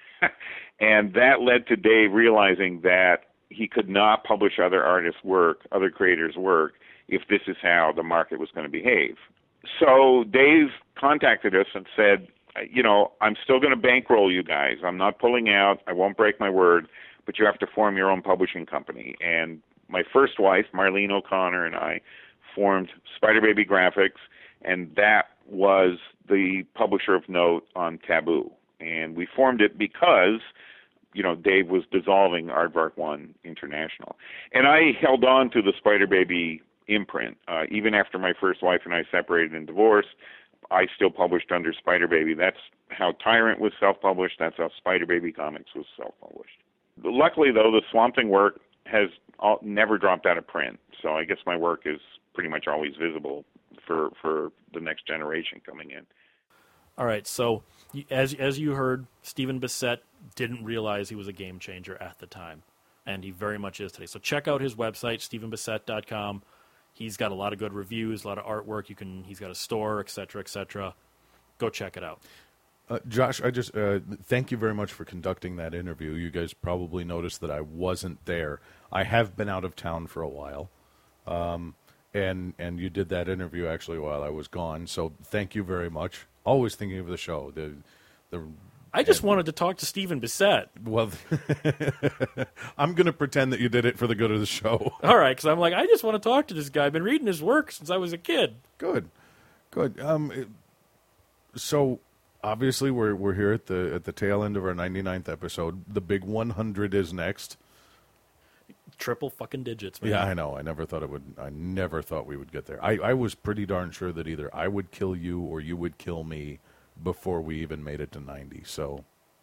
And that led to Dave realizing that he could not publish other artists' work, other creators' work, if this is how the market was going to behave. So Dave contacted us and said, you know, I'm still going to bankroll you guys. I'm not pulling out. I won't break my word, but you have to form your own publishing company. And my first wife, Marlene O'Connor, and I formed Spider Baby Graphics, and that was the publisher of note on Taboo. And we formed it because, you know, Dave was dissolving Aardvark One International. And I held on to the Spider Baby imprint. Uh, even after my first wife and I separated and divorced, I still published under Spider Baby. That's how Tyrant was self-published. That's how Spider Baby Comics was self-published. Luckily, though, the Swamp Thing work has all, never dropped out of print. So I guess my work is pretty much always visible for, for the next generation coming in. All right, so as as you heard, Stephen Bissette didn't realize he was a game changer at the time, and he very much is today. So check out his website, stephen bissette dot com. He's got a lot of good reviews, a lot of artwork. You can. He's got a store, et cetera, et cetera. Go check it out. Uh, Josh, I just uh, thank you very much for conducting that interview. You guys probably noticed that I wasn't there. I have been out of town for a while, um, and and you did that interview actually while I was gone. So thank you very much. Always thinking of the show. The the. I just and, wanted to talk to Stephen Bissette. Well, I'm going to pretend that you did it for the good of the show. All right, because I'm like, I just want to talk to this guy. I've been reading his work since I was a kid. Good, good. Um, it, so obviously we're we're here at the at the tail end of our ninety-ninth episode. The big one hundred is next. Triple fucking digits, man. Yeah, I know. I never thought it would. I never thought we would get there. I, I was pretty darn sure that either I would kill you or you would kill me before we even made it to ninety. So,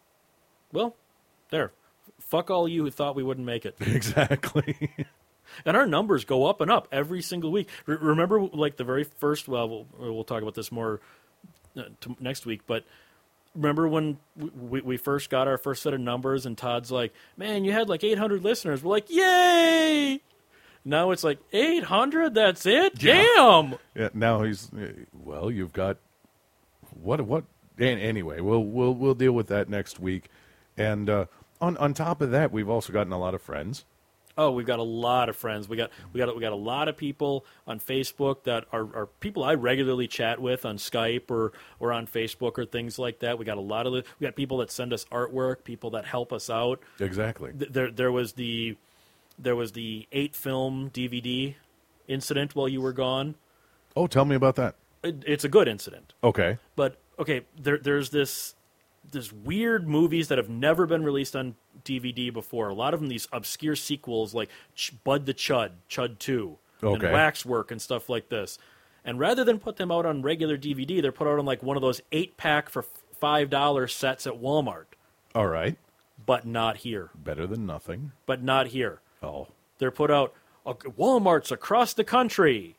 well, there. Fuck all you who thought we wouldn't make it. Exactly. And our numbers go up and up every single week. R- remember, like the very first. Well, we'll, we'll talk about this more uh, to next week, but. Remember when we, we first got our first set of numbers and Todd's like, man, you had like eight hundred listeners. We're like, yay! Now it's like, eight hundred? That's it? Yeah. Damn! Yeah, now he's, well, you've got, what, what, anyway, we'll, we'll, we'll deal with that next week. And uh, on, on top of that, we've also gotten a lot of friends. Oh, we've got a lot of friends. We got we got we got a lot of people on Facebook that are, are people I regularly chat with on Skype or, or on Facebook or things like that. We got a lot of we got people that send us artwork, people that help us out. Exactly. There there was the there was the eight film D V D incident while you were gone. Oh, tell me about that. It, it's a good incident. Okay. But okay, there there's this there's weird movies that have never been released on D V D before. A lot of them, these obscure sequels like Ch- Bud the Chud, Chud two, okay. and Waxwork and stuff like this. And rather than put them out on regular D V D, they're put out on like one of those eight-pack for five dollars sets at Walmart. All right. But not here. Better than nothing. But not here. Oh. They're put out uh, Walmarts across the country.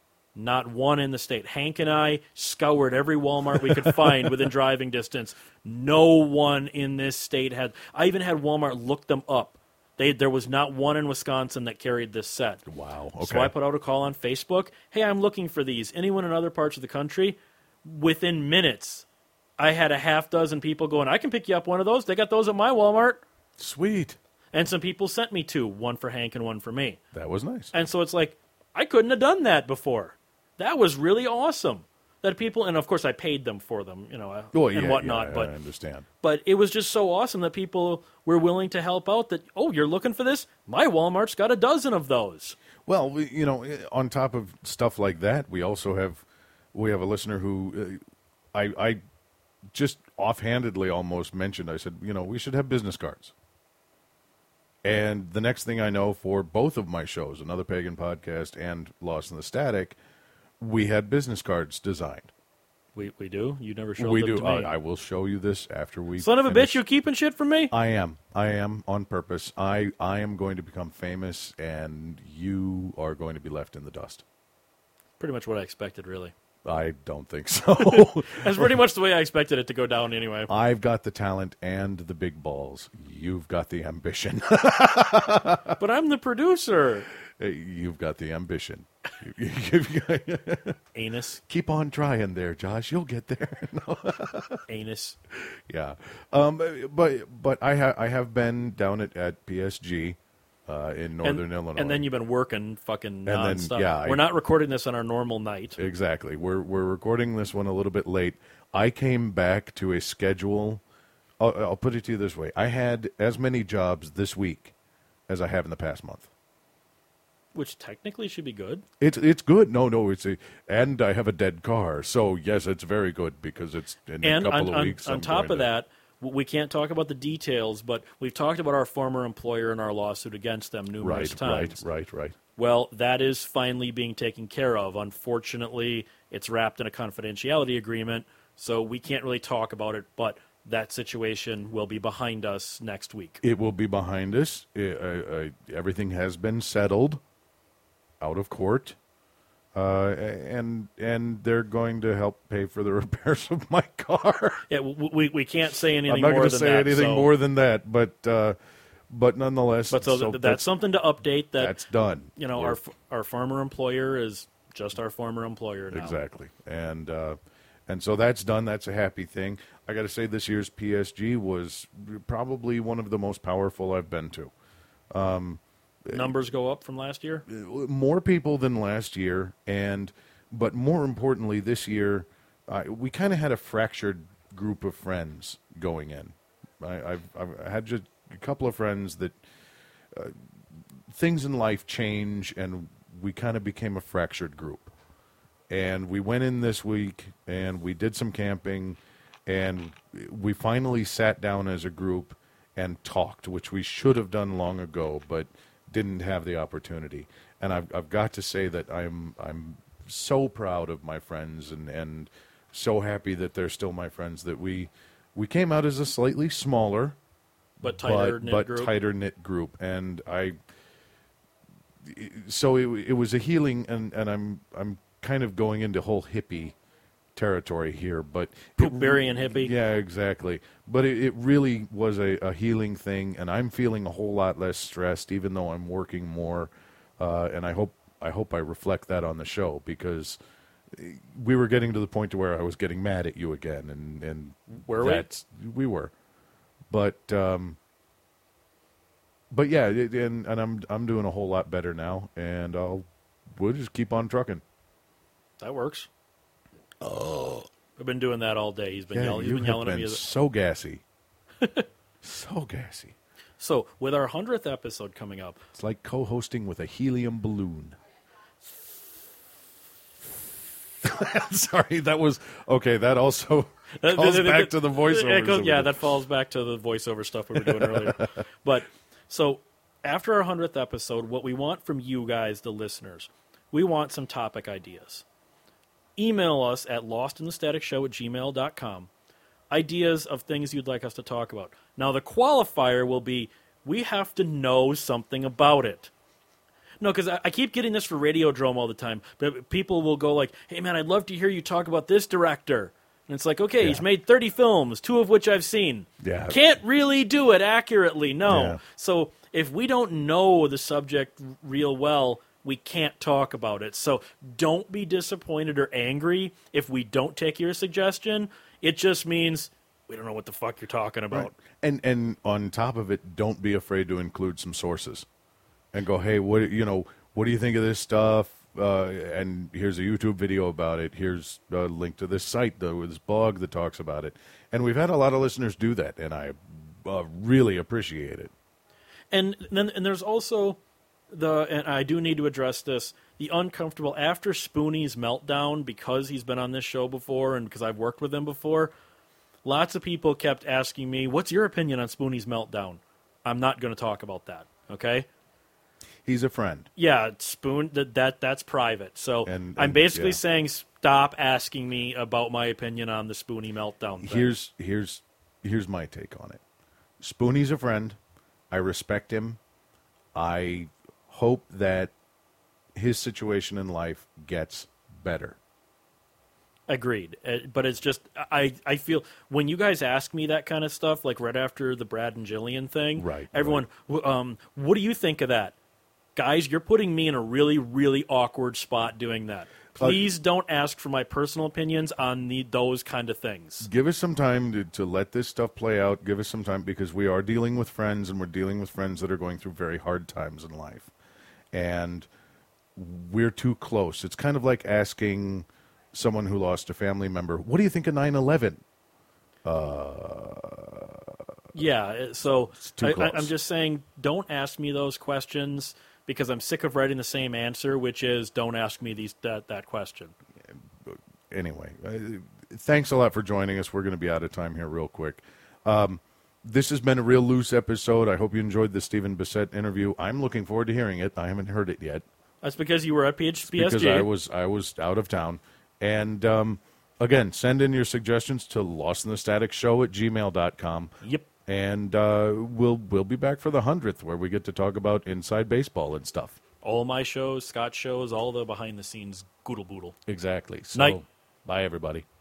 Not one in the state. Hank and I scoured every Walmart we could find within driving distance. No one in this state had. I even had Walmart look them up. They there was not one in Wisconsin that carried this set. Wow. Okay. So I put out a call on Facebook. Hey, I'm looking for these. Anyone in other parts of the country? Within minutes, I had a half dozen people going, I can pick you up one of those. They got those at my Walmart. Sweet. And some people sent me two, one for Hank and one for me. That was nice. And so it's like, I couldn't have done that before. That was really awesome. That people, and of course I paid them for them, you know, oh, and yeah, whatnot. Yeah, but I understand. But it was just so awesome that people were willing to help out. That oh, you're looking for this? My Walmart's got a dozen of those. Well, we, you know, on top of stuff like that, we also have we have a listener who uh, I I just offhandedly almost mentioned. I said, you know, we should have business cards. And the next thing I know, for both of my shows, Another Pagan Podcast and Lost in the Static, we had business cards designed. We we do. You never showed we them do. to me. Uh, I will show you this after we. Son of a finish. bitch! You keeping shit from me? I am. I am on purpose. I I am going to become famous, and you are going to be left in the dust. Pretty much what I expected, really. I don't think so. That's pretty much the way I expected it to go down anyway. I've got the talent and the big balls. You've got the ambition. But I'm the producer. You've got the ambition. Anus. Keep on trying there, Josh. You'll get there. No. Anus. Yeah. Um, but but I, ha- I have been down at, at P S G uh, in northern and, Illinois. And then you've been working fucking then, nonstop. yeah, I- We're not recording this on our normal night. Exactly. We're we're recording this one a little bit late. I came back to a schedule. I'll, I'll put it to you this way: I had as many jobs this week as I have in the past month. Which technically should be good. It's it's good. No, no, it's a, and I have a dead car. So yes, it's very good because it's in And a couple on, of on, weeks. on I'm top going of to- that, W- We can't talk about the details, but we've talked about our former employer and our lawsuit against them numerous Right, times. right, right, right. Well, that is finally being taken care of. Unfortunately, it's wrapped in a confidentiality agreement, so we can't really talk about it, but that situation will be behind us next week. It will be behind us. I, I, I, everything has been settled out of court. Uh, and and they're going to help pay for the repairs of my car. Yeah, we, we, we can't say anything I'm not more going than to say that. anything so, more than that, but uh, but nonetheless, But so, so th- that's something to update that, that's done. you know, We're- our f- our former employer is just our former employer now. Exactly, and uh, and so that's done. That's a happy thing. I got to say, this year's P S G was probably one of the most powerful I've been to. Numbers go up from last year? More people than last year, and but more importantly, this year uh, we kind of had a fractured group of friends going in. I, I've, I've had just a couple of friends that uh, things in life change, and we kind of became a fractured group. And we went in this week, and we did some camping, and we finally sat down as a group and talked, which we should have done long ago, but didn't have the opportunity. And I've, I've got to say that I'm I'm so proud of my friends, and, and so happy that they're still my friends, that we we came out as a slightly smaller But tighter but, knit but group? tighter knit group. And I so it, it was a healing, and, and I'm I'm kind of going into whole hippie territory here, but Poop burying hippie? Yeah, exactly. But it, it really was a, a healing thing, and I'm feeling a whole lot less stressed, even though I'm working more. Uh, and I hope I hope I reflect that on the show, because we were getting to the point to where I was getting mad at you again, and and Were we? that's, we were, but um, but yeah, it, and and I'm I'm doing a whole lot better now, and I'll we'll just keep on trucking. That works. Oh. I've been doing that all day. He's been Yeah, yelling, he's you been have yelling at been me. As so gassy, so gassy. So, with our hundredth episode coming up, It's like co-hosting with a helium balloon. Sorry, that was okay. That also calls back to the voiceover. It goes- yeah, that falls back to the voiceover stuff we were doing earlier. But so after our hundredth episode, what we want from you guys, the listeners, we want some topic ideas. Email us at lostinthestaticshow at gmail dot com. Ideas of things you'd like us to talk about. Now, the qualifier will be, we have to know something about it. No, because I, I keep getting this for Radiodrome all the time. But people will go like, hey, man, I'd love to hear you talk about this director. And it's like, okay, he's Yeah. made thirty films, two of which I've seen. Yeah. Can't really do it accurately, no. Yeah. So if we don't know the subject real well, we can't talk about it. So don't be disappointed or angry if we don't take your suggestion. It just means we don't know what the fuck you're talking about. Right. And and on top of it, don't be afraid to include some sources, and go, hey, what you know, what do you think of this stuff? Uh, and here's a YouTube video about it. Here's a link to this site, though, this blog that talks about it. And we've had a lot of listeners do that, and I uh, really appreciate it. And then and there's also the, and I do need to address this, the uncomfortable after Spoonie's meltdown, because he's been on this show before and because I've worked with him before. Lots of people kept asking me, "What's your opinion on Spoonie's meltdown?" I'm not going to talk about that. Okay. He's a friend. Yeah, Spoon. That, that that's private. So And- I'm and, basically yeah. saying, stop asking me about my opinion on the Spoonie meltdown thing. Here's here's here's my take on it. Spoonie's a friend. I respect him. I hope that his situation in life gets better. Agreed. Uh, But it's just, I, I feel, when you guys ask me that kind of stuff, like right after the Brad and Jillian thing, Right, everyone, w um, what do you think of that? Guys, you're putting me in a really, really awkward spot doing that. Please don't ask for my personal opinions on the, those kind of things. Give us some time to, to let this stuff play out. Give us some time, because we are dealing with friends, and we're dealing with friends that are going through very hard times in life. And we're too close. It's kind of like asking someone who lost a family member, what do you think of nine eleven? Yeah, uh, so too I, I, close. I'm just saying, don't ask me those questions, because I'm sick of writing the same answer, which is, don't ask me these that, that question. Anyway, uh, thanks a lot for joining us. We're going to be out of time here real quick. Um, this has been a real loose episode. I hope you enjoyed the Stephen Bissett interview. I'm looking forward to hearing it. I haven't heard it yet. That's because you were at P H B S G. Because I was I was out of town. And um, again, send in your suggestions to lost in the static show at gmail dot com. Yep. And uh, we'll we'll be back for the hundredth, where we get to talk about inside baseball and stuff. All my shows, Scott's shows, all the behind the scenes goodle boodle. Exactly. So, Night. bye everybody.